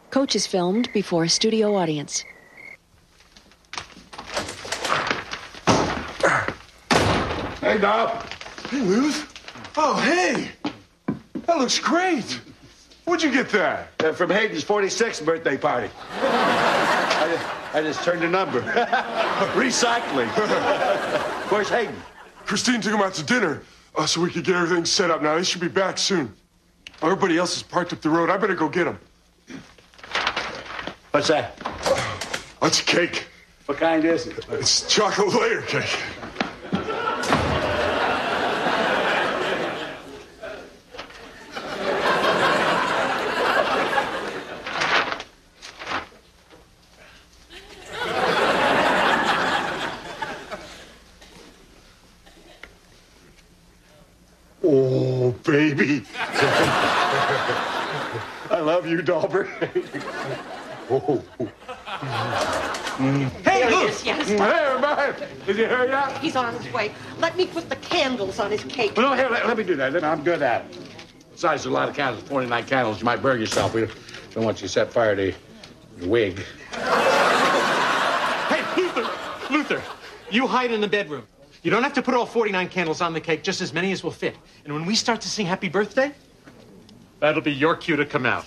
Coach is filmed before a studio audience. Hey, Doc. Hey, Luth. Oh, hey. That looks great. Where'd you get that? From Hayden's 46th birthday party. I just turned a number. Recycling. Where's Hayden? Christine took him out to dinner so we could get everything set up. Now, they should be back soon. Everybody else is parked up the road. I better go get them. What's that? That's cake. What kind is it? It's chocolate layer cake. Oh, baby. I love you, Dauber. Oh. Hey, look! Yes. Hey, everybody. Did you hear that? He's on his way. Let me put the candles on his cake. Well, no, here, let me do that. I'm good at it. Besides, there's a lot of candles, 49 candles. You might burn yourself. We don't want you to set fire to your wig. Hey, Luther, you hide in the bedroom. You don't have to put all 49 candles on the cake, just as many as will fit. And when we start to sing Happy Birthday, that'll be your cue to come out.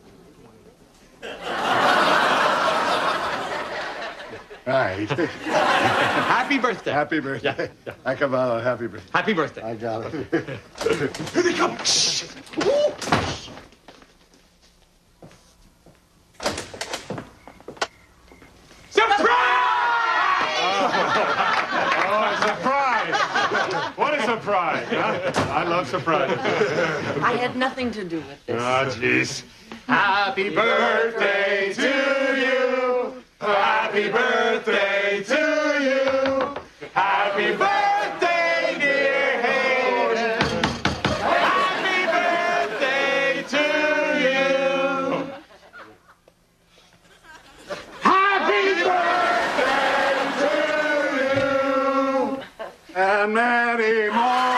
Right. Happy birthday. Happy birthday. Yeah. I come out on happy birthday. Happy birthday. I got it. Here they come. Shh. Ooh. What a surprise, huh? I love surprises. I had nothing to do with this. Oh, jeez. Happy birthday to you. Happy birthday to you. Happy birthday, dear Hayden. Happy birthday to you. Happy birthday to you. And many more.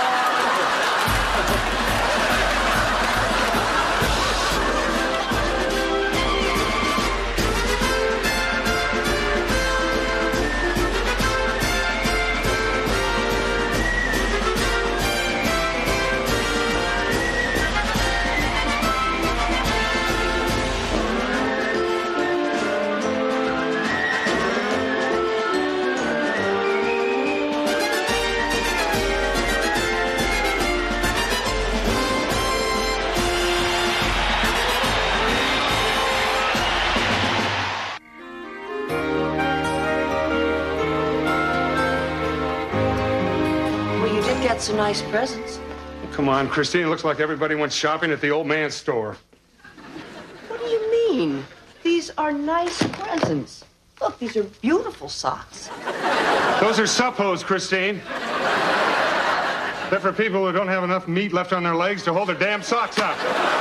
Get some nice presents. Come on, Christine. It looks like everybody went shopping at the old man's store. What do you mean? These are nice presents. Look, these are beautiful socks. Those are suppos, Christine. They're for people who don't have enough meat left on their legs to hold their damn socks up.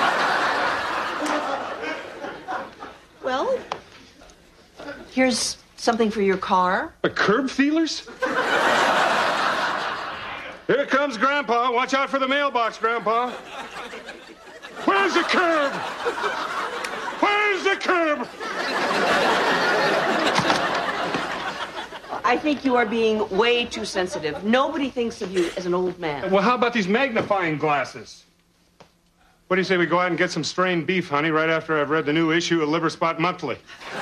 Well, here's something for your car. A curb feelers? Here comes Grandpa. Watch out for the mailbox, Grandpa. Where's the curb? Where's the curb? I think you are being way too sensitive. Nobody thinks of you as an old man. Well, how about these magnifying glasses? What do you say we go out and get some strained beef, honey, right after I've read the new issue of Liver Spot Monthly?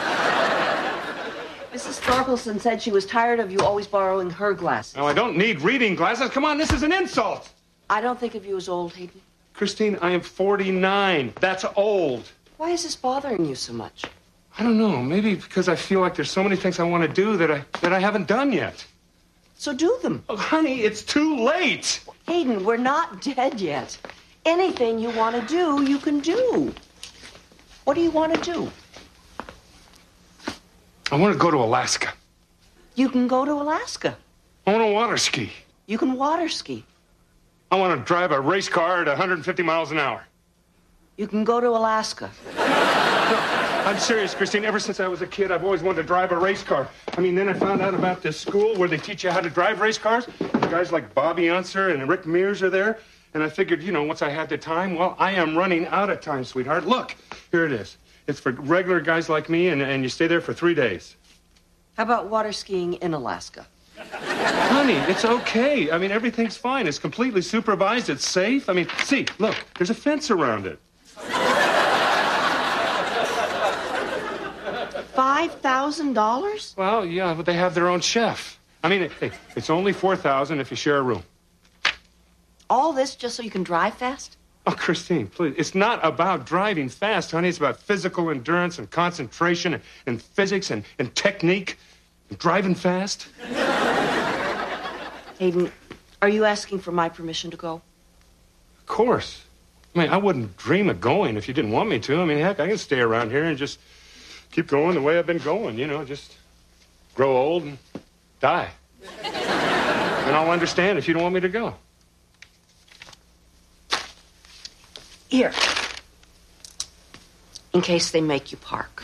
Mrs. Thorkelson said she was tired of you always borrowing her glasses. Now, I don't need reading glasses. Come on, this is an insult. I don't think of you as old, Hayden. Christine, I am 49. That's old. Why is this bothering you so much? I don't know. Maybe because I feel like there's so many things I want to do that I haven't done yet. So do them. Oh, honey, it's too late. Hayden, we're not dead yet. Anything you want to do, you can do. What do you want to do? I want to go to Alaska. You can go to Alaska. I want to water ski. You can water ski. I want to drive a race car at 150 miles an hour. You can go to Alaska. I'm serious, Christine. Ever since I was a kid, I've always wanted to drive a race car. I mean, then I found out about this school where they teach you how to drive race cars. And guys like Bobby Unser and Rick Mears are there. And I figured, once I had the time, well, I am running out of time, sweetheart. Look, here it is. It's for regular guys like me, and you stay there for 3 days. How about water skiing in Alaska? Honey, it's okay. I mean, everything's fine. It's completely supervised. It's safe. I mean, see, look, there's a fence around it. $5,000? Well, yeah, but they have their own chef. I mean, hey, it's only $4,000 if you share a room. All this just so you can drive fast? Oh, Christine, please. It's not about driving fast, honey. It's about physical endurance and concentration and physics and technique and driving fast. Hayden, are you asking for my permission to go? Of course. I mean, I wouldn't dream of going if you didn't want me to. I mean, heck, I can stay around here and just keep going the way I've been going, you know, just grow old and die. And I'll understand if you don't want me to go. Here. In case they make you park.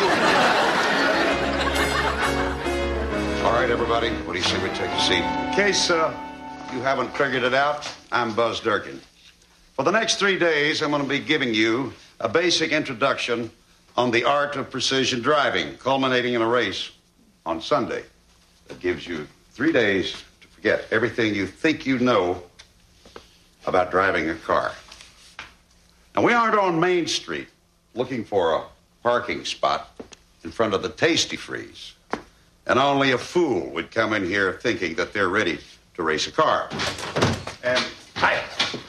All right, everybody. What do you say we take a seat? In case you haven't figured it out, I'm Buzz Durkin. For the next 3 days, I'm going to be giving you a basic introduction on the art of precision driving, culminating in a race on Sunday. That gives you 3 days to forget everything you think you know about driving a car. Now, we aren't on Main Street looking for a parking spot in front of the Tasty Freeze. And only a fool would come in here thinking that they're ready to race a car. And hi.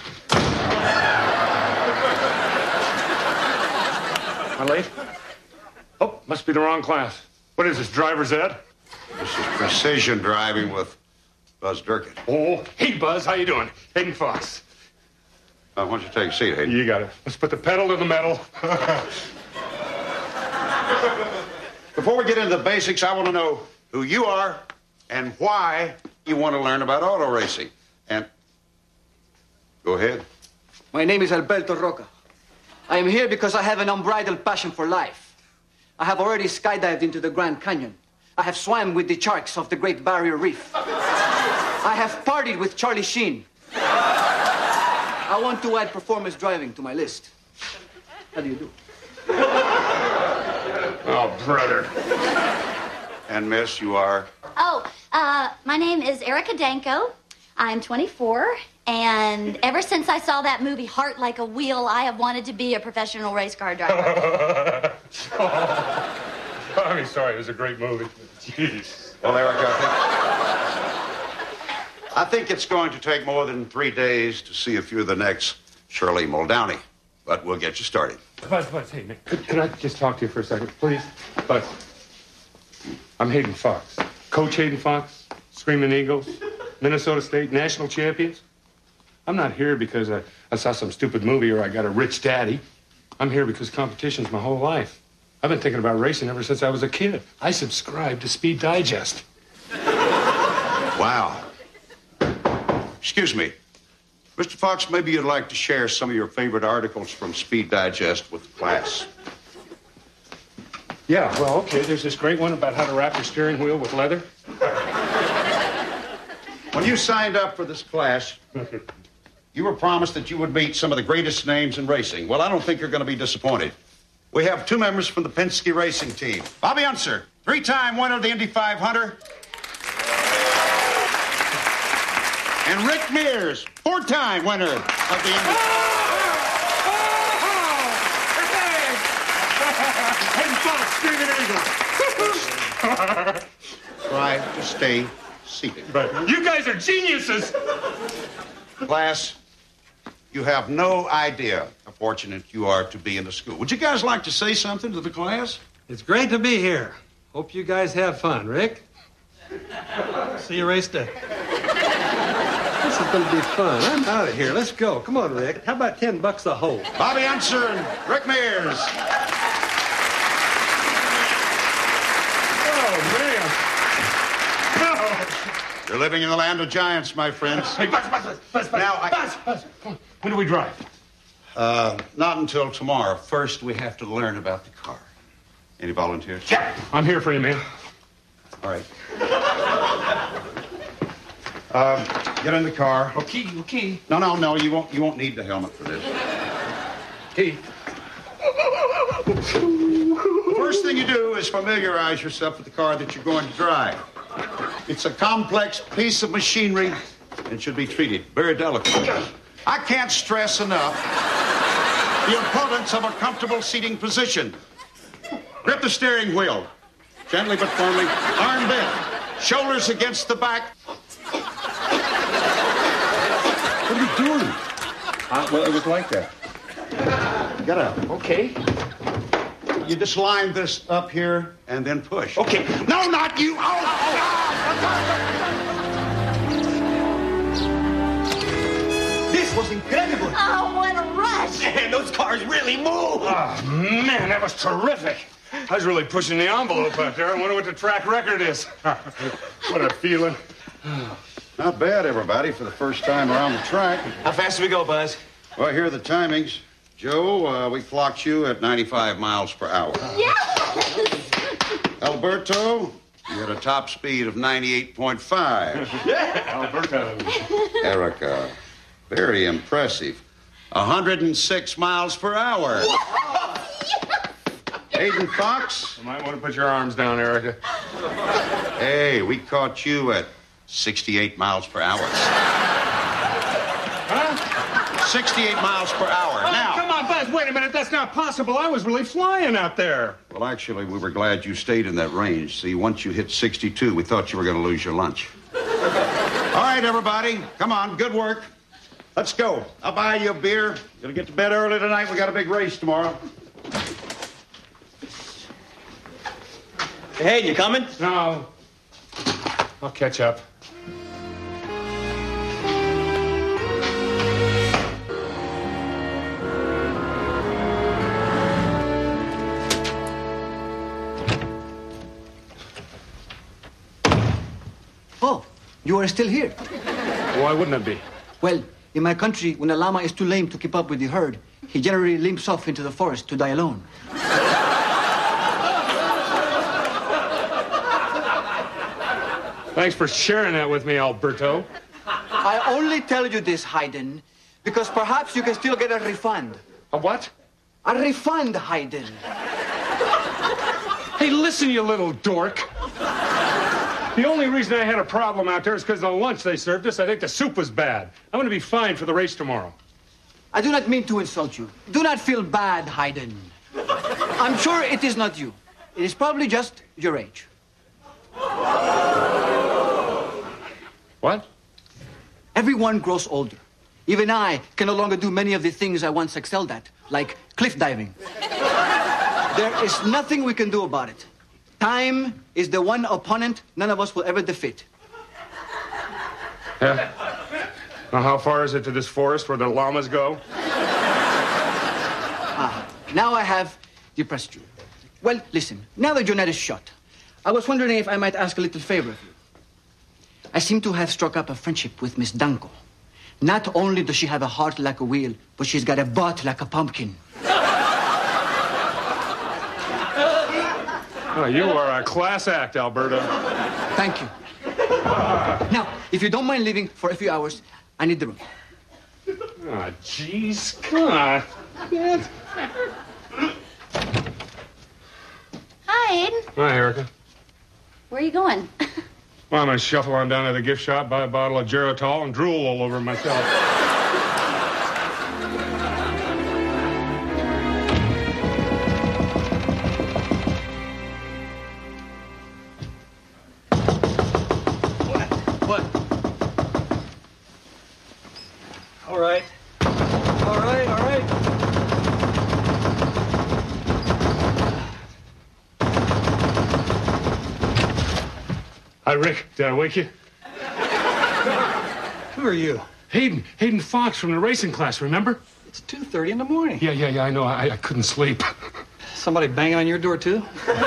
Am I late? Oh, must be the wrong class. What is this, driver's ed? This is precision driving with Buzz Durkin. Oh, hey, Buzz, how you doing? Hayden Fox. Why don't you take a seat, Hayden? You got it. Let's put the pedal to the metal. Before we get into the basics, I want to know who you are and why you want to learn about auto racing. And go ahead. My name is Alberto Roca. I am here because I have an unbridled passion for life. I have already skydived into the Grand Canyon. I have swam with the sharks of the Great Barrier Reef. I have partied with Charlie Sheen. I want to add performance driving to my list. How do you do? Oh, brother. And miss, you are? Oh, my name is Erica Danko. I'm 24, and ever since I saw that movie, Heart Like a Wheel, I have wanted to be a professional race car driver. I mean, sorry, it was a great movie. Jeez. Well, Erica, I think it's going to take more than 3 days to see if you're the next Shirley Muldowney. But we'll get you started. Buzz, hey, man, can I just talk to you for a second, please? Buzz, I'm Hayden Fox. Coach Hayden Fox, Screaming Eagles, Minnesota State national champions. I'm not here because I saw some stupid movie or I got a rich daddy. I'm here because competition's my whole life. I've been thinking about racing ever since I was a kid. I subscribed to Speed Digest. Wow. Excuse me. Mr. Fox, maybe you'd like to share some of your favorite articles from Speed Digest with the class. Yeah, well, okay, there's this great one about how to wrap your steering wheel with leather. When you signed up for this class, you were promised that you would meet some of the greatest names in racing. Well, I don't think you're going to be disappointed. We have 2 members from the Penske racing team. Bobby Unser, 3-time winner of the Indy 500. And Rick Mears, 4-time winner of the Indy. Hayden Fox, Screaming Eagle. Try to stay seated. But you guys are geniuses. Class, you have no idea how fortunate you are to be in the school. Would you guys like to say something to the class? It's great to be here. Hope you guys have fun. Rick? See you race day. This is going to be fun. I'm out of here. Let's go. Come on, Rick. How about $10 a hole? Bobby Unser and Rick Mears. Oh, man. No. You're living in the land of giants, my friends. Hey, Buzz. Buzz. When do we drive? Not until tomorrow. First, we have to learn about the car. Any volunteers? Yeah, I'm here for you, man. All right. Get in the car. Okay. No. You won't need the helmet for this. Key. The first thing you do is familiarize yourself with the car that you're going to drive. It's a complex piece of machinery and should be treated very delicately. I can't stress enough the importance of a comfortable seating position. Grip the steering wheel, gently but firmly, arm bent, shoulders against the back. What are you doing? Well, it was like that. Get up. Okay. You just line this up here and then push. Okay. No, not you. Oh. This was incredible. Oh, what a rush. Man, those cars really move. Oh, man, that was terrific. I was really pushing the envelope out there. I wonder what the track record is. What a feeling. Not bad, everybody, for the first time around the track. How fast do we go, Buzz? Well, here are the timings. Joe, we clocked you at 95 miles per hour. Yes. Alberto, you had a top speed of 98.5. Alberto. Erica, very impressive. 106 miles per hour. Hayden Fox. You might want to put your arms down, Erica. Hey, we caught you at 68 miles per hour. Huh? 68 miles per hour. Oh, Now. come on, Buzz, wait a minute. That's not possible. I was really flying out there. Well, actually, we were glad you stayed in that range. See, once you hit 62, we thought you were going to lose your lunch. All right, everybody. Come on. Good work. Let's go. I'll buy you a beer. Gonna get to bed early tonight. We got a big race tomorrow. Hey, you coming? No. I'll catch up. Oh, you are still here. Why wouldn't it be? Well, in my country, when a llama is too lame to keep up with the herd, he generally limps off into the forest to die alone. Thanks for sharing that with me, Alberto. I only tell you this, Hayden, because perhaps you can still get a refund. A what? A refund, Hayden. Hey, listen, you little dork. The only reason I had a problem out there is because of the lunch they served us. I think the soup was bad. I'm going to be fine for the race tomorrow. I do not mean to insult you. Do not feel bad, Hayden. I'm sure it is not you. It is probably just your age. What? Everyone grows older. Even I can no longer do many of the things I once excelled at, like cliff diving. There is nothing we can do about it. Time is the one opponent none of us will ever defeat. Yeah? Now, how far is it to this forest where the llamas go? Now I have depressed you. Well, listen, now that your net is shut, I was wondering if I might ask a little favor of you. I seem to have struck up a friendship with Miss Danko. Not only does she have a heart like a wheel, but she's got a butt like a pumpkin. Oh, you are a class act, Alberto. Thank you. Now, if you don't mind leaving for a few hours, I need the room. Oh, jeez. Come on. Hi, Aiden. Hi, Erica. Where are you going? Well, I'm going to shuffle on down to the gift shop, buy a bottle of Geritol, and drool all over myself. What? All right. All right, all right. Hi, Rick. Did I wake you? Who are you? Hayden Fox from the racing class, remember? It's 2:30 in the morning. Yeah, I know. I couldn't sleep. Somebody banging on your door, too?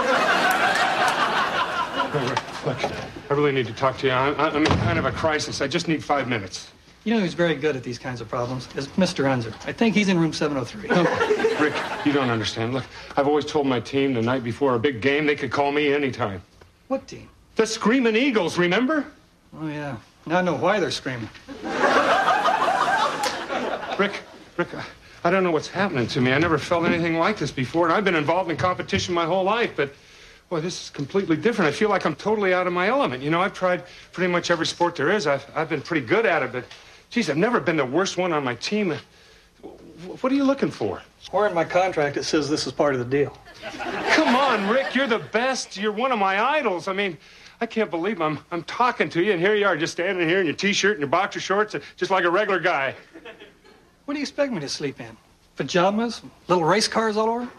Look, I really need to talk to you. I'm in kind of a crisis. I just need 5 minutes. You know who's very good at these kinds of problems is Mr. Unzer. I think he's in room 703. Rick, you don't understand. Look, I've always told my team the night before a big game they could call me anytime. What team? The Screaming Eagles, remember? Oh, yeah. Now I know why they're screaming. Rick, I don't know what's happening to me. I never felt anything like this before, and I've been involved in competition my whole life, but boy, this is completely different. I feel like I'm totally out of my element. You know, I've tried pretty much every sport there is. I've been pretty good at it, but geez, I've never been the worst one on my team. What are you looking for? Where in my contract it says this is part of the deal? Come on, Rick, you're the best. You're one of my idols. I mean, I can't believe I'm talking to you, and here you are, just standing here in your T-shirt and your boxer shorts, just like a regular guy. What do you expect me to sleep in? Pajamas? Little race cars all over?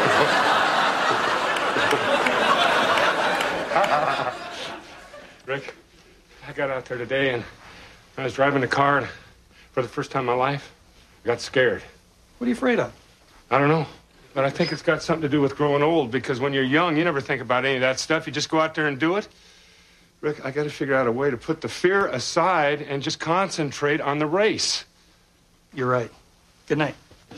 Rick, I got out there today, and I was driving the car, and for the first time in my life, I got scared. What are you afraid of? I don't know, but I think it's got something to do with growing old, because when you're young, you never think about any of that stuff. You just go out there and do it. Rick, I got to figure out a way to put the fear aside and just concentrate on the race. You're right. Good night.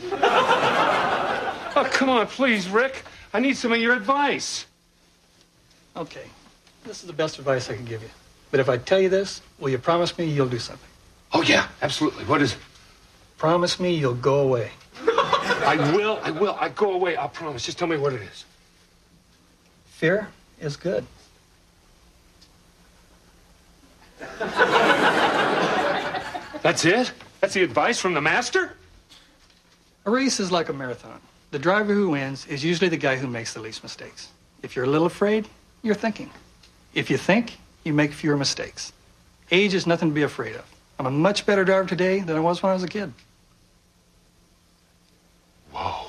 Oh, come on, please, Rick. I need some of your advice. Okay. This is the best advice I can give you. But if I tell you this, will you promise me you'll do something? Oh, yeah, absolutely. What is it? Promise me you'll go away. I will. I go away, I'll promise. Just tell me what it is. Fear is good. That's it? That's the advice from the master? A race is like a marathon. The driver who wins is usually the guy who makes the least mistakes. If you're a little afraid, you're thinking. If you think, you make fewer mistakes. Age is nothing to be afraid of. I'm a much better driver today than I was when I was a kid. Whoa.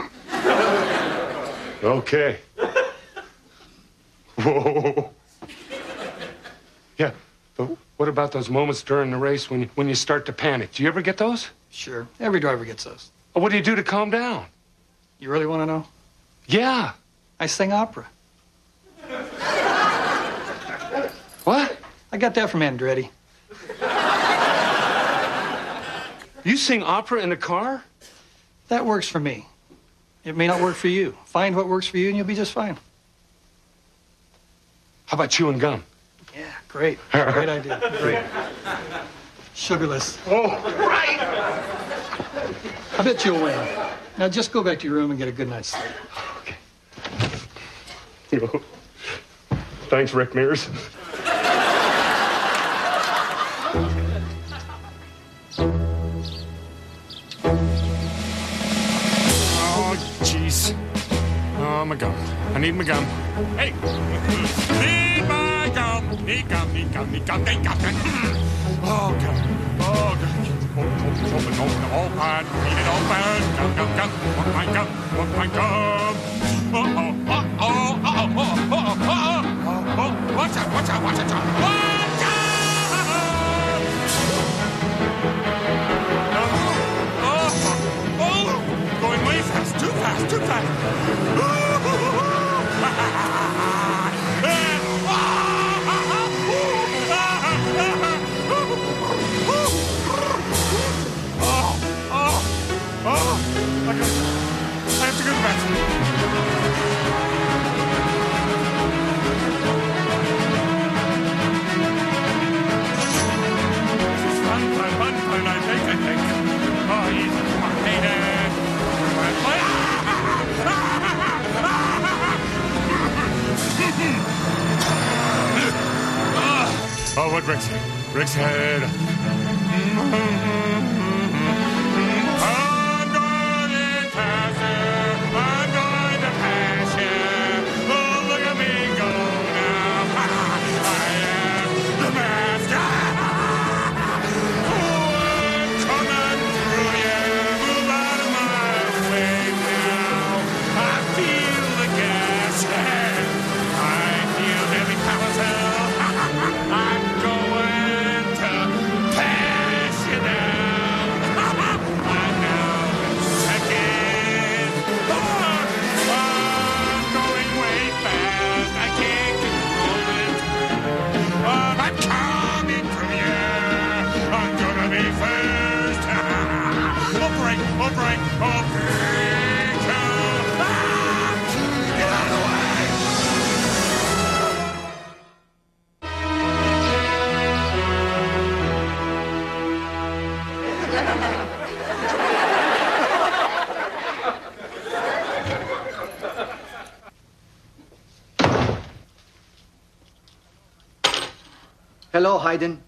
Okay. Whoa. Yeah, but what about those moments during the race when you start to panic? Do you ever get those? Sure. Every driver gets those. Well, what do you do to calm down? You really want to know? Yeah. I sing opera. What? I got that from Andretti. You sing opera in the car? That works for me. It may not work for you. Find what works for you and you'll be just fine. How about chewing gum? Yeah, great. Great idea. Great. Sugarless. Oh, right. I bet you'll win. Now just go back to your room and get a good night's sleep. Okay. Thanks, Rick Mears. Oh, jeez. Oh, my gum. I need my gum. Hey! Need my gum. Need gum, need gum, need gum, need gum. Oh, God. Oh, God. Open, open. Need it open. Gum, gum, gum. Want my gum. Want my gum. Watch out, watch out, watch out. Watch out! Oh, going way fast. Too fast, too fast. I have to go to the bathroom. Fun, I think. Oh, easy, come on, Hayden. Oh, what Rick's head. I'm going to pass you down. Hello, Hayden.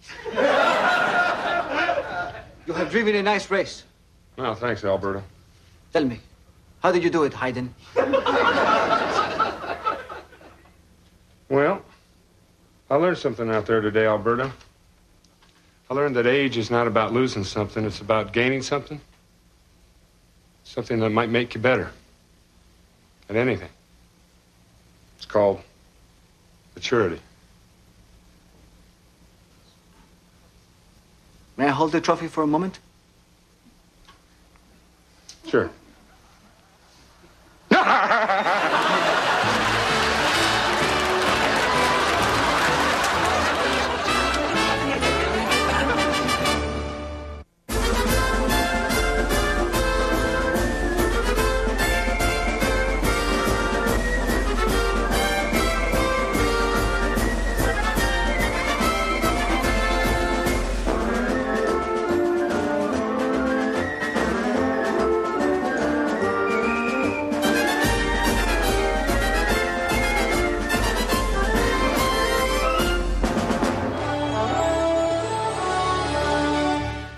You have driven a nice race. Well, thanks, Alberto. Tell me, how did you do it, Hayden? Well, I learned something out there today, Alberto. I learned that age is not about losing something, it's about gaining something. Something that might make you better at anything. It's called maturity. May I hold the trophy for a moment? Sure.